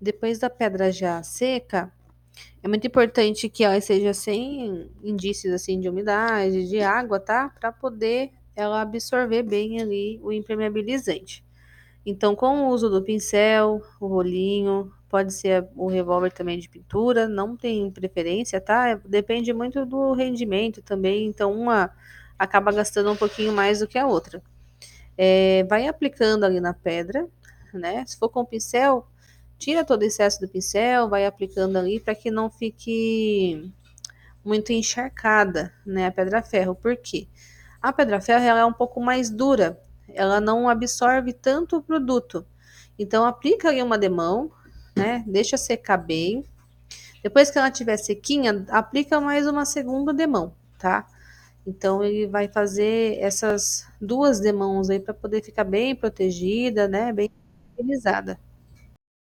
depois da pedra já seca, é muito importante que ela seja sem indícios assim de umidade, de água, tá? Para poder ela absorver bem ali o impermeabilizante. Então, com o uso do pincel, o rolinho, pode ser o revólver também de pintura, não tem preferência, tá? Depende muito do rendimento também, então uma acaba gastando um pouquinho mais do que a outra. Vai aplicando ali na pedra, né? Se for com pincel, tira todo o excesso do pincel, vai aplicando ali para que não fique muito encharcada, né? A pedra ferro. Por quê? A pedra ferro ela é um pouco mais dura, ela não absorve tanto o produto. Então aplica ali uma demão, né? Deixa secar bem. Depois que ela estiver sequinha, aplica mais uma segunda demão, tá? Então ele vai fazer essas duas demãos aí para poder ficar bem protegida, né? Bem utilizada.